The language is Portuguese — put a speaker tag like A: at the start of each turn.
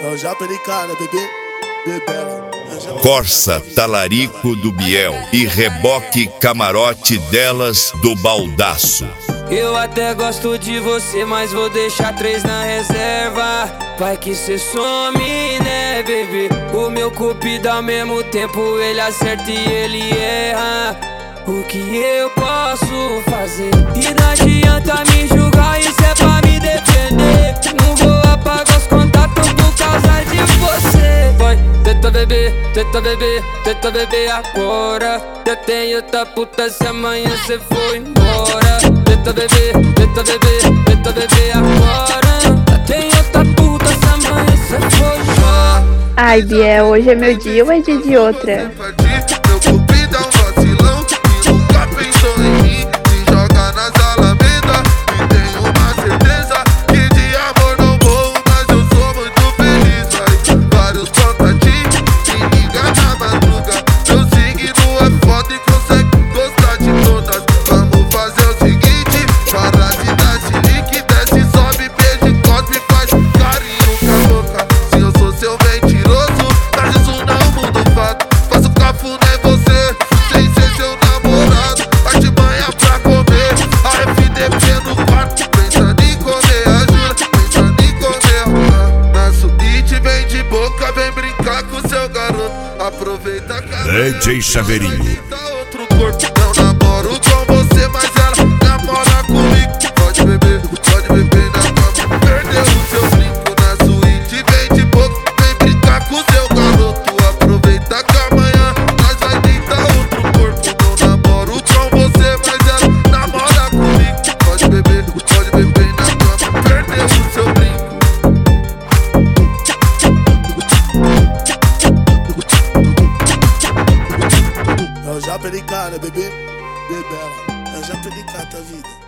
A: Eu já pericada, bebê, bebela.
B: Corsa, talarico do Biel e reboque camarote delas do baldaço.
C: Eu até gosto de você, mas vou deixar 3 na reserva. Vai que cê some, né, baby? O meu cupido ao mesmo tempo ele acerta e ele erra. O que eu posso fazer? E não adianta me julgar, isso é pra me defender. Não vou apagar os contatos por causa de você. Vai, tenta beber agora. Eu tenho outra puta se amanhã cê for embora. Tenta beber agora. Eu tenho outra puta se amanhã cê for embora.
D: Ai, Biel, hoje é meu dia ou é dia de outra?
E: Meu cupido é um vacilão e nunca pensou em mim. Se joga nas alamedas e tenho uma certeza que de amor não vou, mas eu sou muito feliz. Vários contatinhos, me liga na madruga. Meu signo é foda e consegue gostar de todas. Vamos fazer o seguinte, para de dar chilique, desce, sobe, beijo, cospe, faz carinho com a boca. Se eu sou seu mentiroso, mas isso não muda o fato. Faço cafuné em você, sem ser seu namorado. Artimanha pra comer, a FDP no quarto. Pensando em comer a Jura, pensando em comer na suíte. Vem de boca, vem brincar com seu garoto. Aproveita que a
B: DJ Chaveirinho.
E: tá outro corpo. Não namoro com você, mas ela namora comigo. Pode beber na cama. Perdeu o seu brinco na suíte. Vem de boca, vem brincar com seu garoto. Aproveita que amanhã nós vai tentar outro corpo. Não namoro com você, mas ela namora comigo. Pode beber na cama. Perdeu o seu brinco.
A: Eu já pericada, bebê, bebela. Eu já pericada a vida.